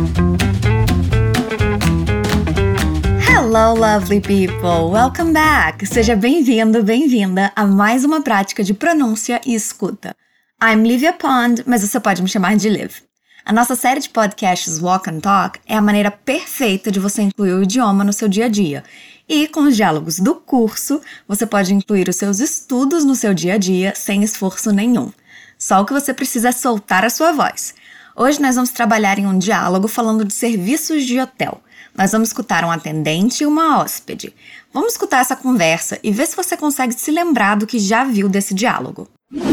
Hello, lovely people! Welcome back! Seja bem-vindo, bem-vinda a mais uma prática de pronúncia e escuta. I'm Livia Pond, mas você pode me chamar de Liv. A nossa série de podcasts Walk and Talk é a maneira perfeita de você incluir o idioma no seu dia a dia. E com os diálogos do curso, você pode incluir os seus estudos no seu dia a dia sem esforço nenhum. Só o que você precisa é soltar a sua voz. Hoje nós vamos trabalhar em um diálogo falando de serviços de hotel. Nós vamos escutar um atendente e uma hóspede. Vamos escutar essa conversa e ver se você consegue se lembrar do que já viu desse diálogo.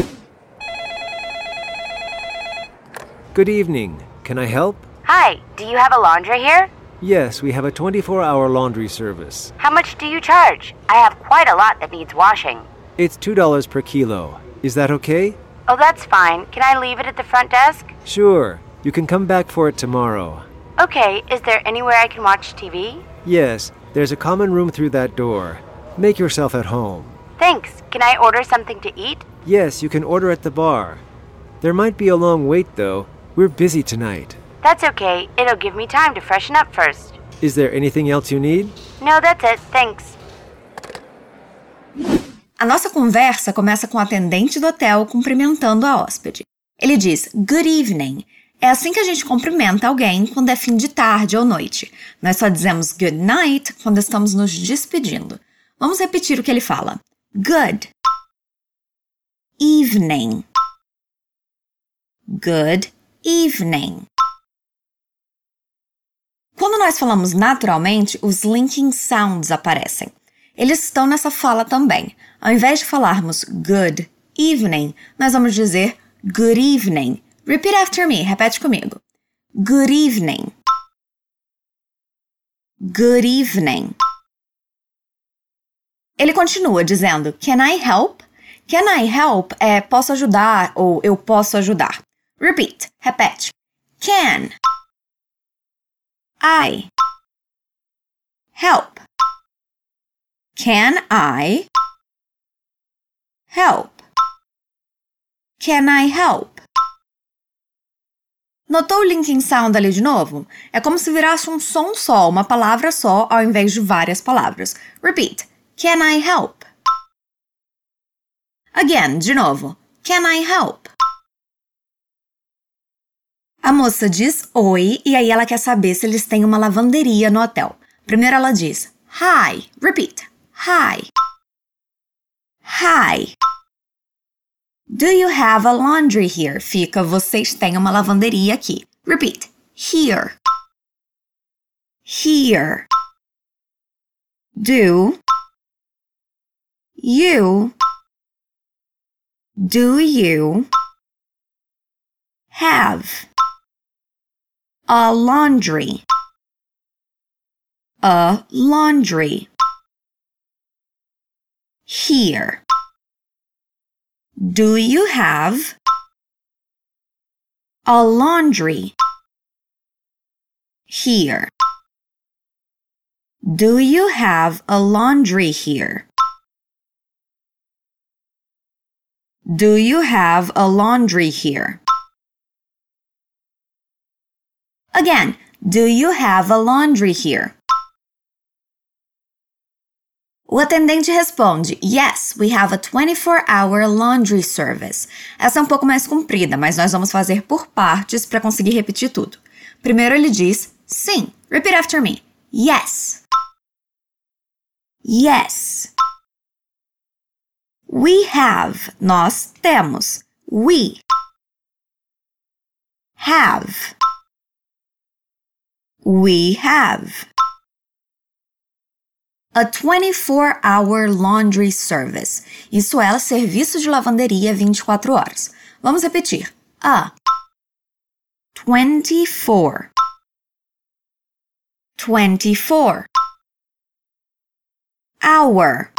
Good evening. Can I help? Hi, do you have a laundry here? Yes, we have a 24-hour laundry service. How much do you charge? I have quite a lot that needs washing. It's $2 per kilo. Is that okay? Oh, that's fine. Can I leave it at the front desk? Sure. You can come back for it tomorrow. Okay, is there anywhere I can watch TV? Yes, there's a common room through that door. Make yourself at home. Thanks. Can I order something to eat? Yes, you can order at the bar. There might be a long wait, though. We're busy tonight. That's okay. It'll give me time to freshen up first. Is there anything else you need? No, that's it. Thanks. A nossa conversa começa com o atendente do hotel cumprimentando a hóspede. Ele diz, good evening. É assim que a gente cumprimenta alguém quando é fim de tarde ou noite. Nós só dizemos good night quando estamos nos despedindo. Vamos repetir o que ele fala. Good evening. Good evening. Quando nós falamos naturalmente, os linking sounds aparecem. Eles estão nessa fala também. Ao invés de falarmos good evening, nós vamos dizer good evening. Repeat after me. Repete comigo. Good evening. Good evening. Ele continua dizendo, can I help? Can I help é posso ajudar ou eu posso ajudar. Repeat. Repete. Can I help? Can I help? Can I help? Notou o linking sound ali de novo? É como se virasse um som só, uma palavra só, ao invés de várias palavras. Repeat. Can I help? Again, de novo. Can I help? A moça diz oi e aí ela quer saber se eles têm uma lavanderia no hotel. Primeiro ela diz hi. Repeat. Hi. Hi. Do you have a laundry here? Fica, vocês têm uma lavanderia aqui. Repeat. Here. Here. Do you have a laundry? A laundry. Here. Do you have a laundry here? Do you have a laundry here? Do you have a laundry here? Again, do you have a laundry here? O atendente responde, yes, we have a 24-hour laundry service. Essa é um pouco mais comprida, mas nós vamos fazer por partes para conseguir repetir tudo. Primeiro ele diz, sim. Repeat after me. Yes. Yes. We have. Nós temos. We have. We have. A 24-hour laundry service. Isso é serviço de lavanderia 24 horas. Vamos repetir. A 24 hour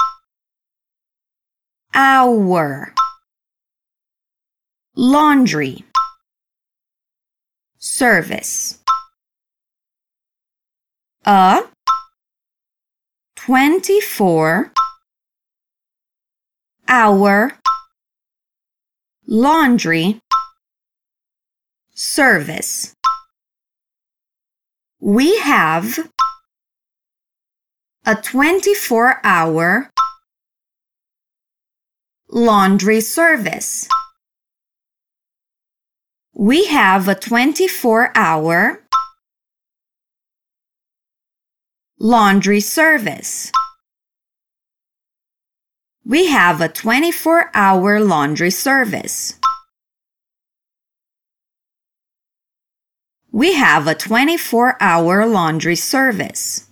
laundry service. A 24-hour laundry service. We have a 24-hour laundry service. We have a 24-hour laundry service. We have a 24-hour laundry service. We have a 24-hour laundry service.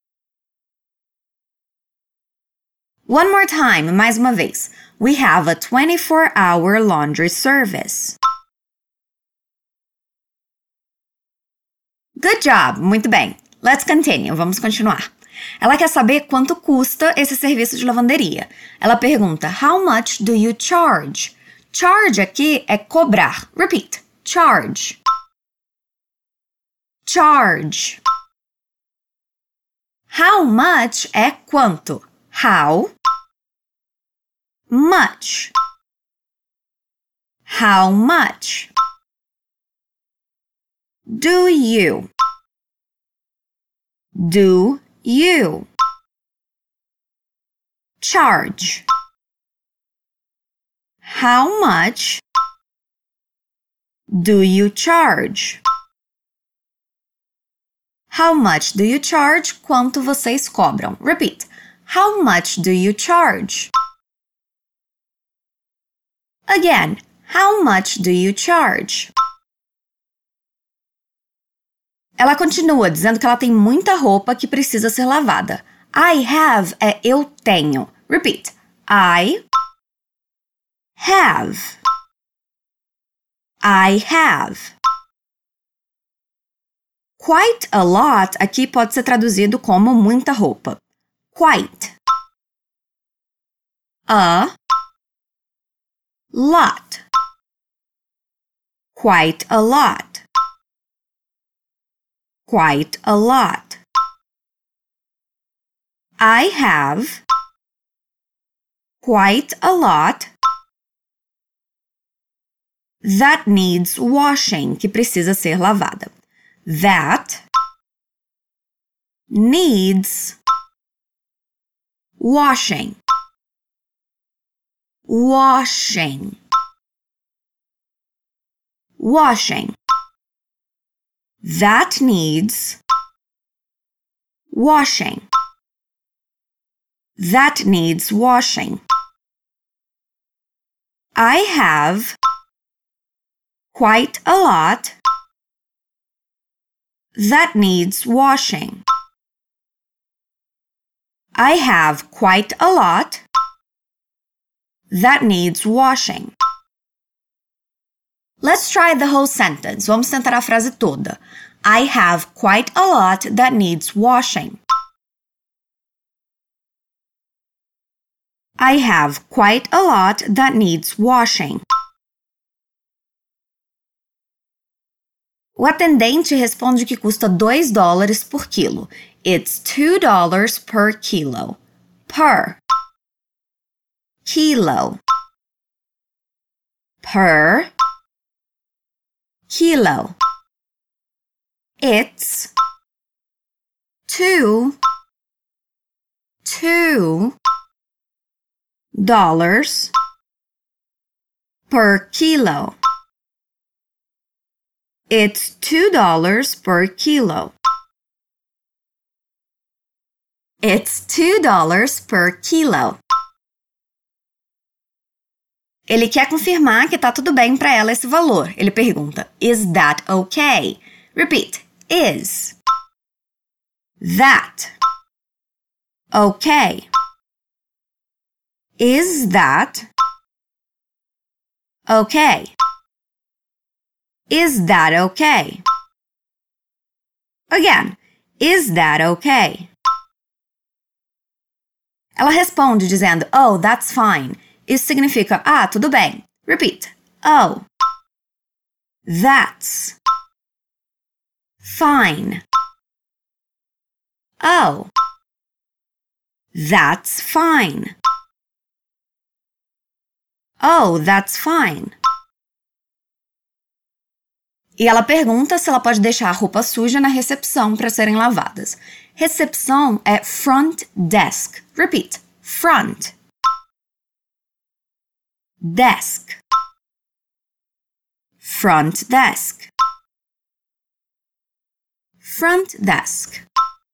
One more time, mais uma vez. We have a 24-hour laundry service. Good job! Muito bem. Let's continue. Vamos continuar. Ela quer saber quanto custa esse serviço de lavanderia. Ela pergunta, how much do you charge? Charge aqui é cobrar. Repeat. Charge. Charge. How much é quanto. How much. How much. Do you. Do you charge? How much do you charge? How much do you charge? Quanto vocês cobram? Repeat. How much do you charge? Again. How much do you charge? Ela continua dizendo que ela tem muita roupa que precisa ser lavada. I have é eu tenho. Repeat. I have. I have. Quite a lot aqui pode ser traduzido como muita roupa. Quite. A lot. Quite a lot. Quite a lot. I have quite a lot that needs washing, que precisa ser lavada. That needs washing. Washing. Washing. That needs washing. That needs washing. I have quite a lot that needs washing. I have quite a lot that needs washing. Let's try the whole sentence. Vamos tentar a frase toda. I have quite a lot that needs washing. I have quite a lot that needs washing. O atendente responde que custa $2 por quilo. It's $2 per kilo. Per. Kilo. Per. Kilo. It's $2 per kilo. It's $2 per kilo. It's $2 per kilo. Ele quer confirmar que tá tudo bem para ela esse valor. Ele pergunta, is that okay? Repeat, is that okay? Is that okay? Is that okay? Again, is that okay? Ela responde dizendo, oh, that's fine. Isso significa, tudo bem. Repeat. Oh, that's fine. Oh, that's fine. Oh, that's fine. E ela pergunta se ela pode deixar a roupa suja na recepção para serem lavadas. Recepção é front desk. Repeat. Front. Desk. Front desk. Front desk.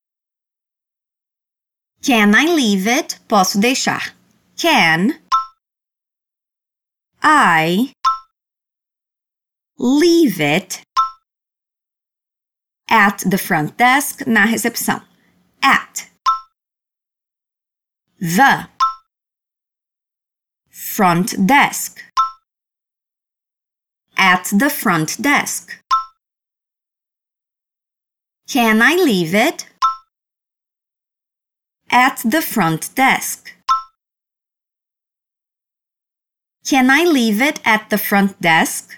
Can I leave it? Posso deixar. Can I leave it at the front desk, na recepção. At the front desk. At the front desk. Can I leave it at the front desk? Can I leave it at the front desk?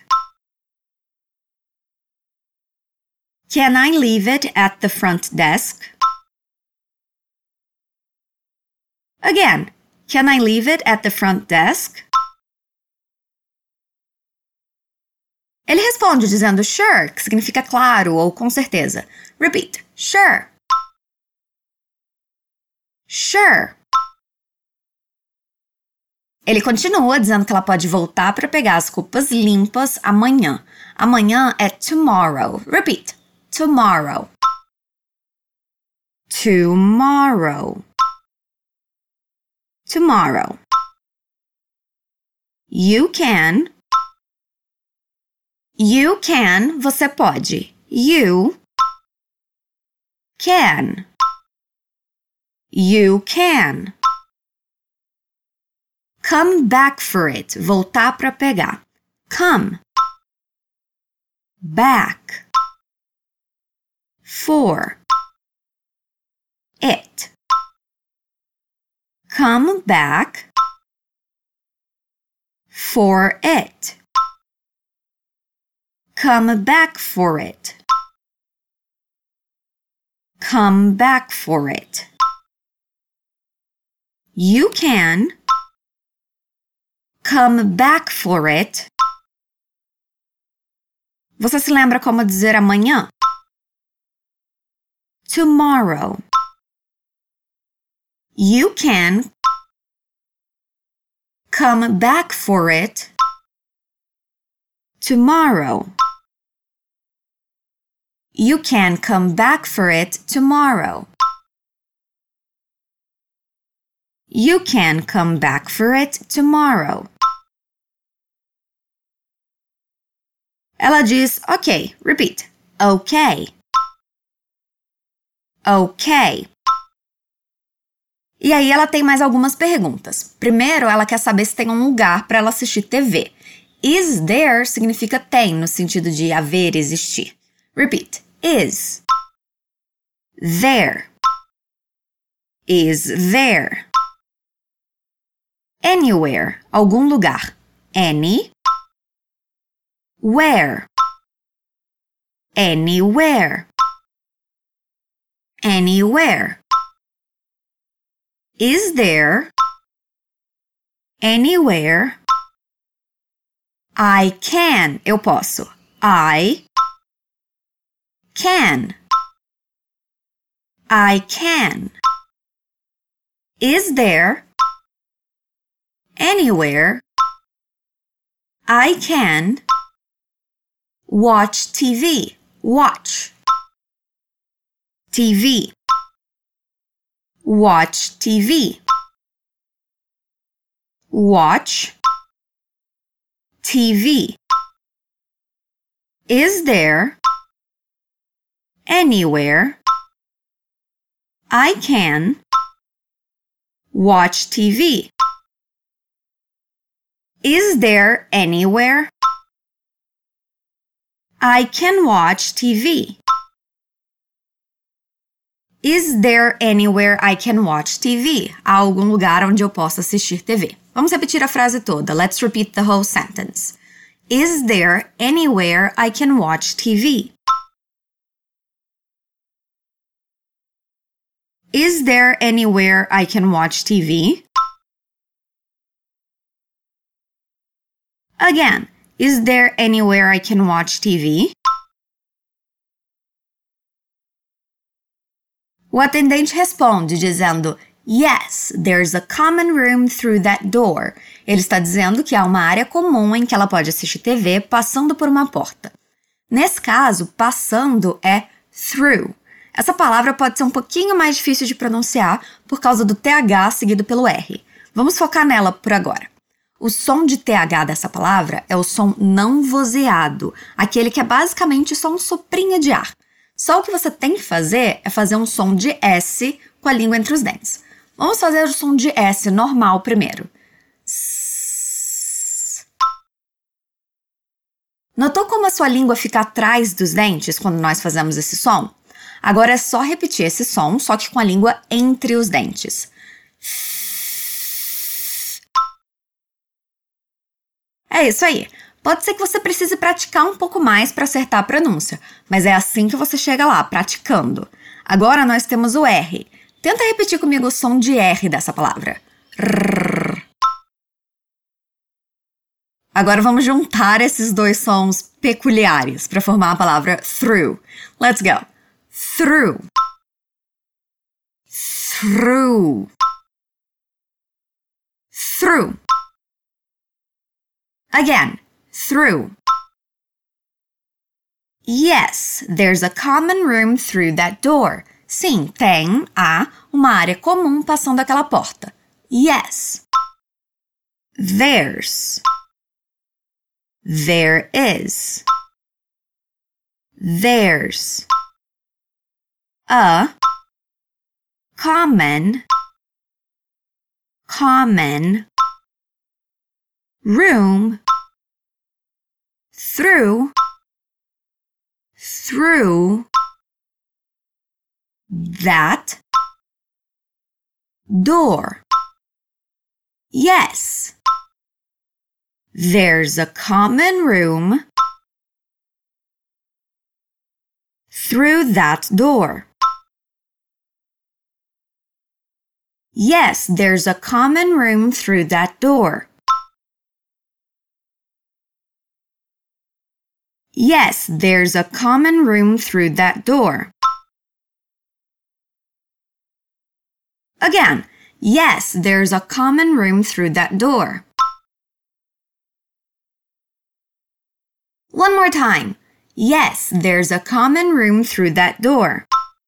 Can I leave it at the front desk? Again, can I leave it at the front desk? Ele responde dizendo sure, que significa claro ou com certeza. Repeat. Sure. Sure. Ele continua dizendo que ela pode voltar para pegar as roupas limpas amanhã. Amanhã é tomorrow. Repeat. Tomorrow. Tomorrow. Tomorrow. You can. You can, você pode. You can. You can. Come back for it. Voltar para pegar. Come back for it. Come back for it. Come back for it. Come back for it. You can come back for it. Você se lembra como dizer amanhã? Tomorrow. You can come back for it tomorrow. You can come back for it tomorrow. You can come back for it tomorrow. Ela diz ok. Repeat. Ok. Ok. E aí ela tem mais algumas perguntas. Primeiro, ela quer saber se tem um lugar para ela assistir TV. Is there significa tem, no sentido de haver, existir. Repeat. Is there. Is there. Anywhere, algum lugar. Any. Where. Anywhere. Anywhere. Is there anywhere I can? Eu posso. I can. I can. Is there anywhere I can watch TV? Watch. TV. Watch TV. Watch TV. Is there anywhere I can watch TV? Is there anywhere I can watch TV? Is there anywhere I can watch TV? Há algum lugar onde eu possa assistir TV? Vamos repetir a frase toda. Let's repeat the whole sentence. Is there anywhere I can watch TV? Is there anywhere I can watch TV? Again, is there anywhere I can watch TV? O atendente responde dizendo Yes, there's a common room through that door. Ele está dizendo que há uma área comum em que ela pode assistir TV passando por uma porta. Nesse caso, passando é through. Essa palavra pode ser um pouquinho mais difícil de pronunciar por causa do TH seguido pelo R. Vamos focar nela por agora. O som de TH dessa palavra é o som não vozeado, aquele que é basicamente só um soprinho de ar. Só o que você tem que fazer é fazer um som de S com a língua entre os dentes. Vamos fazer o som de S normal primeiro. Notou como a sua língua fica atrás dos dentes quando nós fazemos esse som? Agora é só repetir esse som, só que com a língua entre os dentes. É isso aí. Pode ser que você precise praticar um pouco mais para acertar a pronúncia, mas é assim que você chega lá, praticando. Agora nós temos o R. Tenta repetir comigo o som de R dessa palavra. Rrr. Agora vamos juntar esses dois sons peculiares para formar a palavra through. Let's go. Through. Through. Through. Again. Through. Yes, there's a common room through that door. Sim, há uma área comum passando aquela porta. Yes. There's. There is. There's. A. Common. Room. Through that door. Yes, there's a common room through that door. Yes, there's a common room through that door. Yes, there's a common room through that door. Again, yes, there's a common room through that door. One more time. Yes, there's a common room through that door.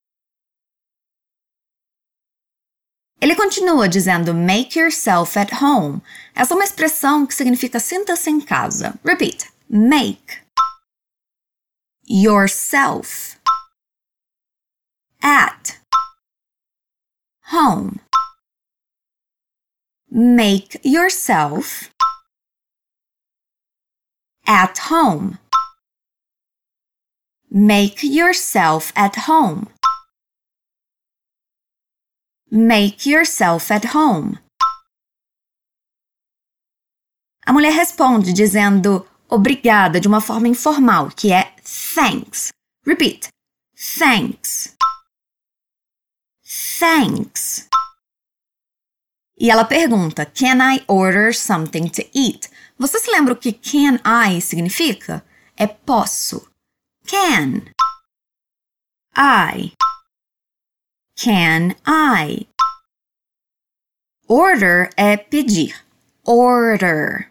Ele continua dizendo make yourself at home. Essa é uma expressão que significa sinta-se em casa. Repeat. Make yourself at home. Make yourself at home. Make yourself at home. Make yourself at home. A mulher responde dizendo obrigada de uma forma informal, que é thanks. Repeat. Thanks. Thanks. E ela pergunta, can I order something to eat? Você se lembra o que can I significa? É posso. Can I. Can I. Order é pedir. Order.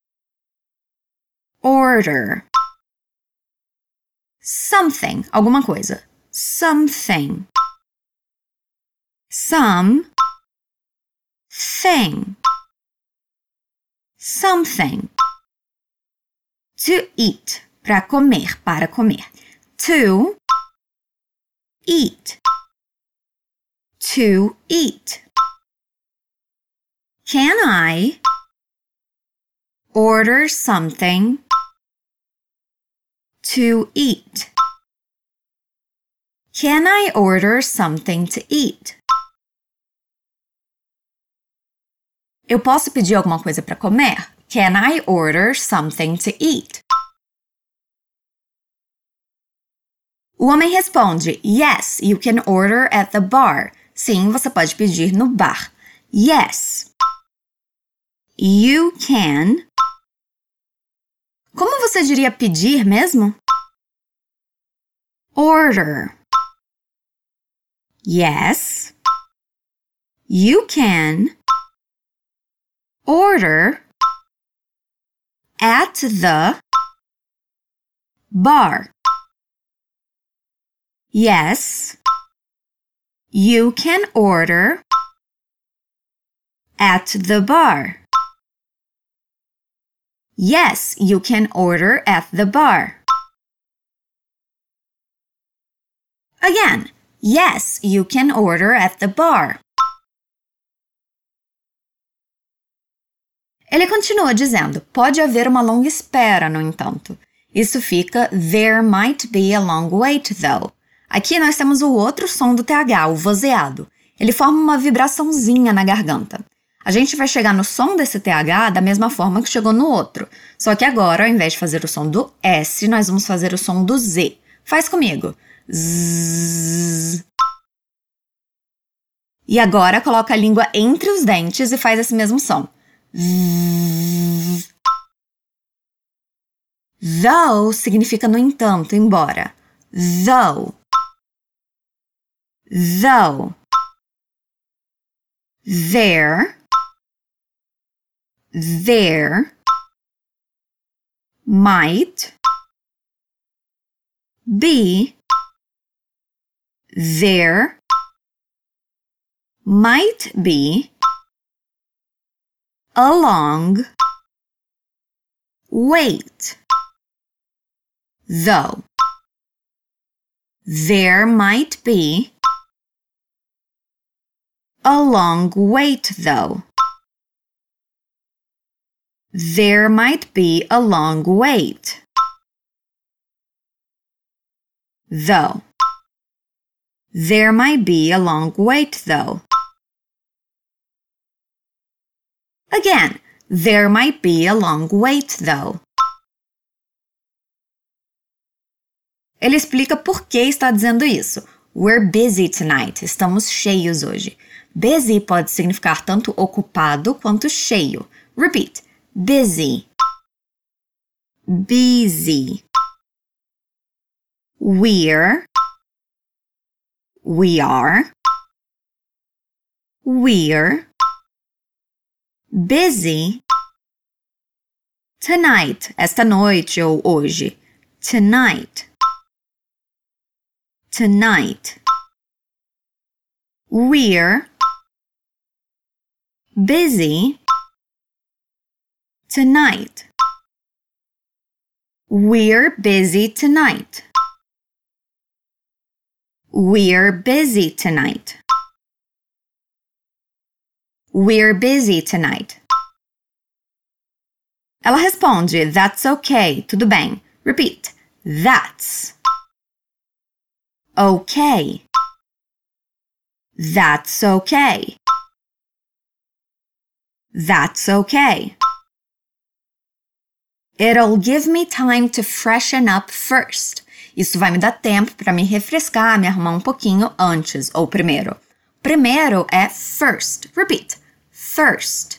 Order. Something, alguma coisa. Something. Some. Thing. Something. To eat, para comer. To eat. To eat. Can I order something to eat? Can I order something to eat? Eu posso pedir alguma coisa para comer? Can I order something to eat? O homem responde, yes, you can order at the bar. Sim, você pode pedir no bar. Yes. You can. Como você diria pedir mesmo? Order. Yes, you can order at the bar. Yes, you can order at the bar. Yes, you can order at the bar. Again, yes, you can order at the bar. Ele continua dizendo, pode haver uma longa espera, no entanto. Isso fica there might be a long wait, though. Aqui nós temos o outro som do TH, o vozeado. Ele forma uma vibraçãozinha na garganta. A gente vai chegar no som desse TH da mesma forma que chegou no outro. Só que agora, ao invés de fazer o som do S, nós vamos fazer o som do Z. Faz comigo. Zzz. E agora coloca a língua entre os dentes e faz esse mesmo som. Zzz. Though significa no entanto, embora. Though. Though. There. There. Might. Be. There. Might be. Along. Wait. Though. There might be a long wait, though. There might be a long wait. Though. There might be a long wait, though. Again, there might be a long wait, though. Ele explica por que está dizendo isso. We're busy tonight. Estamos cheios hoje. Busy pode significar tanto ocupado quanto cheio. Repeat. Busy. Busy. We're. We are. We're. Busy. Tonight. Esta noite ou hoje. Tonight. Tonight. We're busy tonight. We're busy tonight. We're busy tonight. We're busy tonight. Ela responde, that's okay, tudo bem. Repeat, that's okay. That's okay. That's okay. It'll give me time to freshen up first. Isso vai me dar tempo para me refrescar, me arrumar um pouquinho antes ou primeiro. Primeiro é first. Repeat. First.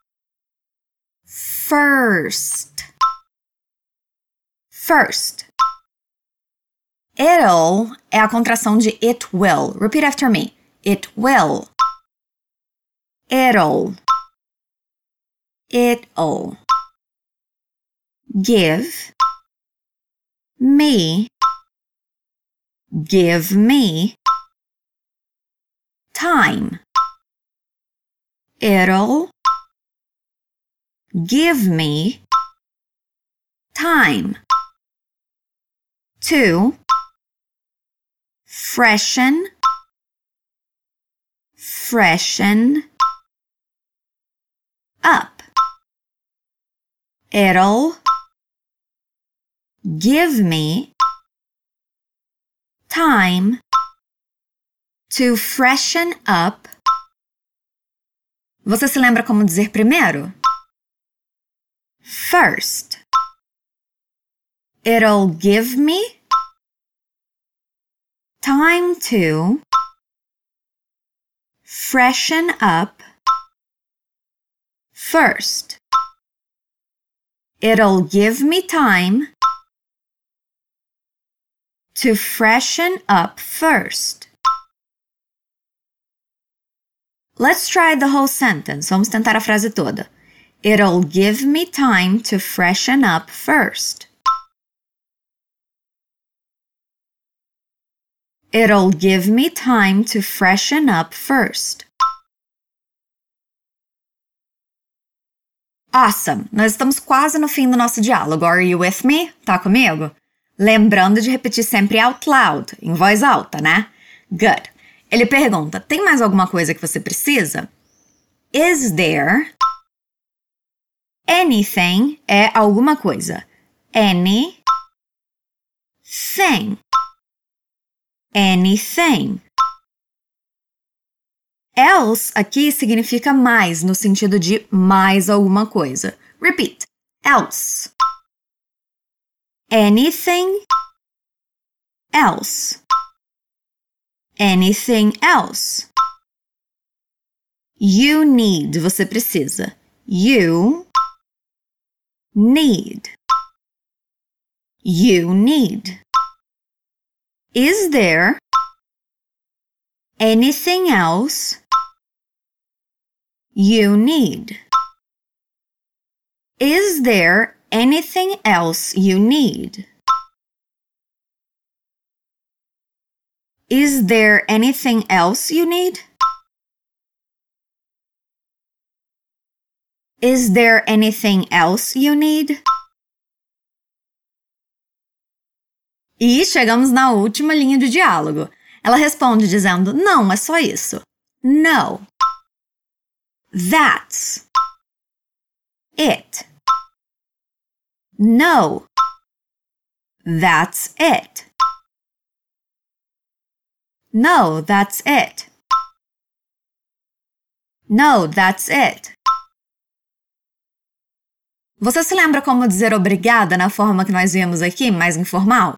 First. First. It'll é a contração de it will. Repeat after me. It will. It'll. It'll. Give. Me. Give me. Time. It'll. Give me. Time. To. Freshen. Freshen. Up. It'll. Give me. Time. To freshen up. Você se lembra como dizer primeiro? First. It'll give me time to freshen up first. It'll give me time to freshen up first. Let's try the whole sentence. Vamos tentar a frase toda. It'll give me time to freshen up first. It'll give me time to freshen up first. Awesome! Nós estamos quase no fim do nosso diálogo. Are you with me? Tá comigo? Lembrando de repetir sempre out loud, em voz alta, né? Good. Ele pergunta, tem mais alguma coisa que você precisa? Is there... Anything é alguma coisa. Anything. Anything. Else aqui significa mais, no sentido de mais alguma coisa. Repeat. Else. Anything else. Anything else. You need. Você precisa. You need. You need. Is there anything else you need? Is there anything else you need? Is there anything else you need? Is there anything else you need? E chegamos na última linha de diálogo. Ela responde dizendo, não, é só isso. No. That's it. No. That's it. No, that's it. No, that's it. Você se lembra como dizer obrigada na forma que nós vimos aqui, mais informal?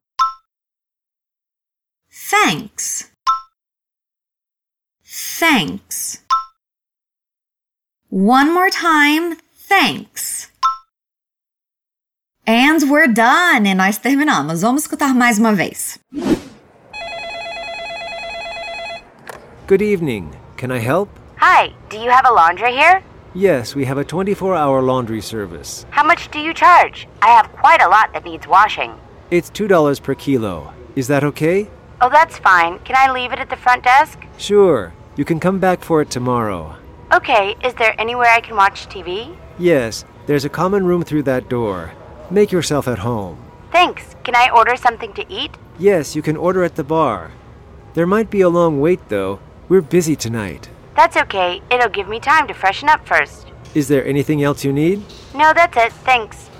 Thanks. Thanks. One more time, thanks. And we're done! E nós terminamos. Vamos escutar mais uma vez. Good evening. Can I help? Hi, do you have a laundry here? Yes, we have a 24-hour laundry service. How much do you charge? I have quite a lot that needs washing. It's $2 per kilo. Is that okay? Oh, that's fine. Can I leave it at the front desk? Sure. You can come back for it tomorrow. Okay, is there anywhere I can watch TV? Yes, there's a common room through that door. Make yourself at home. Thanks. Can I order something to eat? Yes, you can order at the bar. There might be a long wait, though. We're busy tonight. That's okay. It'll give me time to freshen up first. Is there anything else you need? No, that's it. Thanks.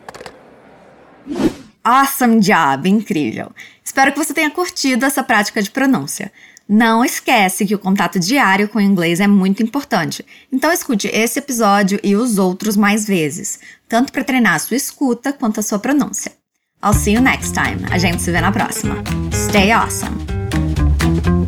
Awesome job! Incrível! Espero que você tenha curtido essa prática de pronúncia. Não esquece que o contato diário com o inglês é muito importante. Então escute esse episódio e os outros mais vezes, tanto para treinar a sua escuta quanto a sua pronúncia. I'll see you next time. A gente se vê na próxima. Stay awesome!